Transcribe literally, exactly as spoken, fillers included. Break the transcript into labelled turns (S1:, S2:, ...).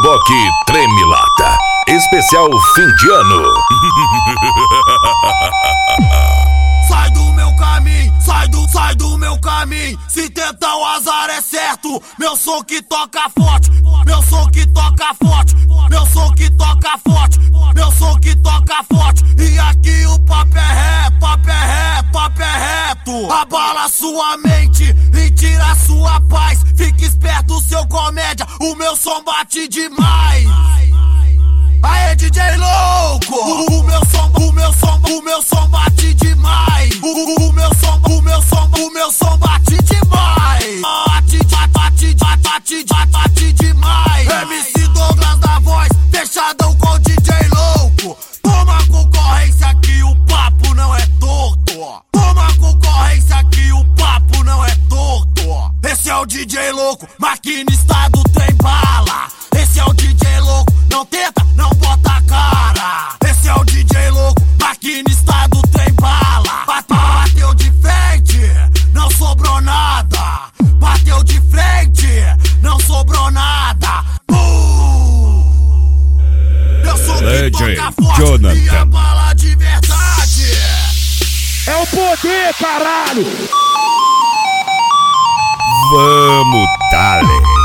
S1: Rock Tremilata, especial fim de ano.
S2: Sai do meu caminho, sai do, sai do meu caminho. Se tentar o azar é certo. Meu som que toca forte, meu som que toca forte, meu som que toca forte, meu som que toca forte. E aqui o papo é ré, papo é ré, papo é reto. Abala sua mente e tira sua paz. Fique esperto, seu comédia, o meu som bate demais. Aê, D J louco! O, o meu som, o meu som, o meu som bate demais. O, o, o meu som, o meu som, o meu som bate demais. Bate, bate, bate, bate, bate demais. M C Douglas da voz, fechadão com o D J louco. Toma concorrência que o papo não é torto. Toma concorrência que o papo não é torto. Esse é o D J louco, maquinista do trem bala. Esse é o D J louco, não tenta, não bota a cara. Esse é o D J louco, maquinista do trem bala. Bateu de frente, não sobrou nada. Bateu de frente, não sobrou nada. Uh! Eu sou que toca forte
S1: Jonathan.
S2: E a bala de verdade.
S3: É o poder, caralho!
S1: Vamos, dale.